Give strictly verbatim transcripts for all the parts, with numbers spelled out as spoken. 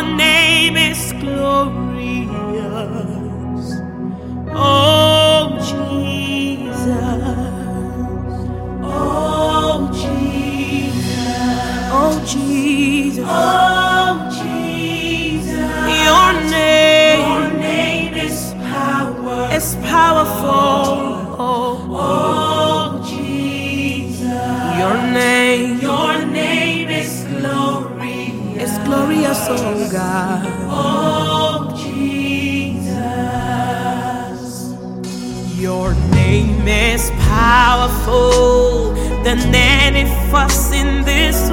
name is glorious. Oh Jesus, oh Jesus, oh Jesus, oh Jesus. Your name, your name is power, is powerful. Oh, oh Jesus, your name, your name is glorious, is glorious, oh God. Oh Jesus, your name is powerful than any fuss in this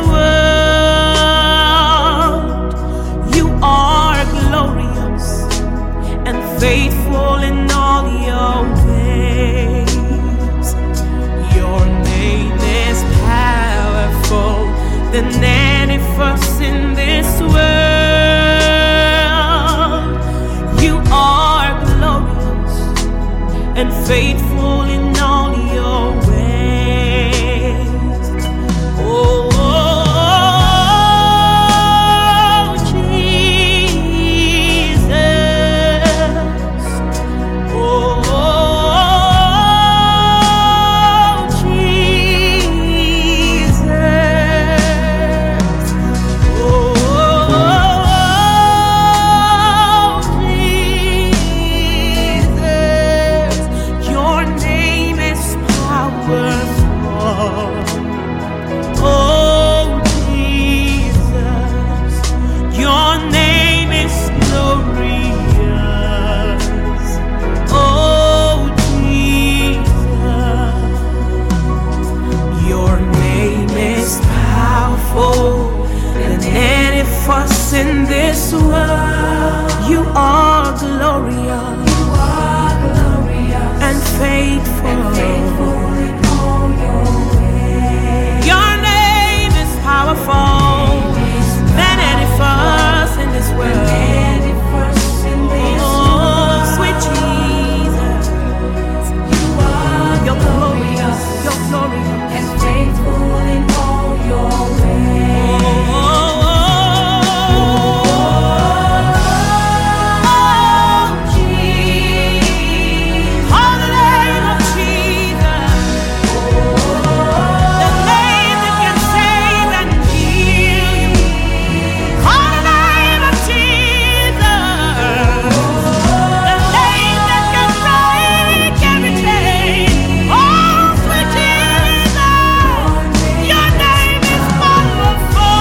world. You are glorious and faithful in all your ways. Your name is powerful than any fuss in this world. You are glorious and faithful in all your ways. Oh, oh, oh, Jesus. Oh, oh, Jesus. Oh, Jesus. Your name is powerful. Oh Jesus, your name is glorious. Oh Jesus, your name is powerful than any fuss in this world. You are glorious, you are glorious and faithful, and faithful in all your ways. Your name is powerful than any fuss in this world. Oh, sweet Jesus, you are you're glorious, you're glorious and faithful in all your ways. Oh, Jesus, oh, the name of Jesus, the name that can save and heal you. Call the name of Jesus, the name that can break every chain. Oh, sweet Jesus, your name is powerful.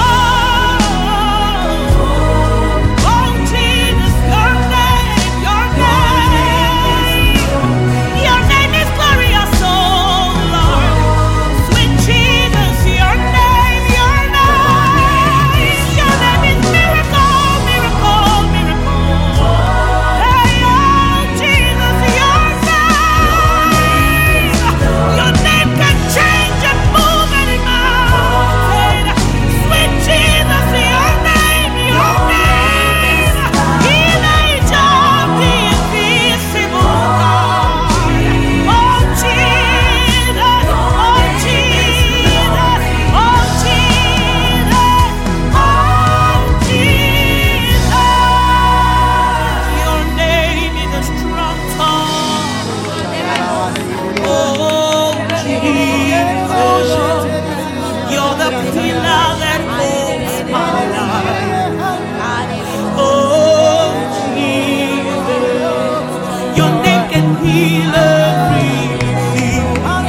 Oh, Jesus, your name, your name, your name is glorious, oh Lord. Sweet Jesus, your name, your name, your name is miracle, miracle, miracle. Hey, oh Jesus, your name, your name can change and move any mountain. Sweet Jesus, your name, your name, Elijah of the invisible God. Oh Jesus, oh Jesus, oh Jesus, oh Jesus. Your name is a strong tower. Oh Jesus, you're the pillar that holds my life. Oh Jesus, your name can heal everything.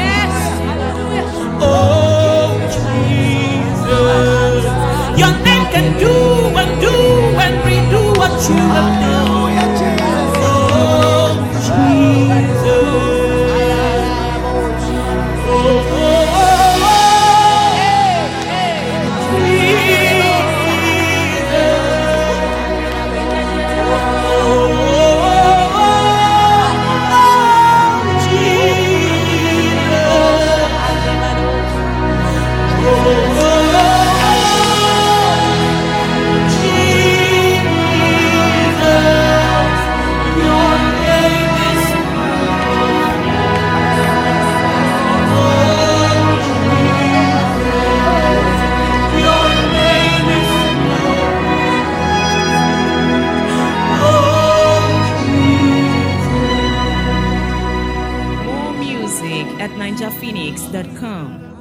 Oh Jesus, your name can do and do and redo what you have done. Oh Jesus, oh, oh, oh, Jesus. ninja phoenix dot com.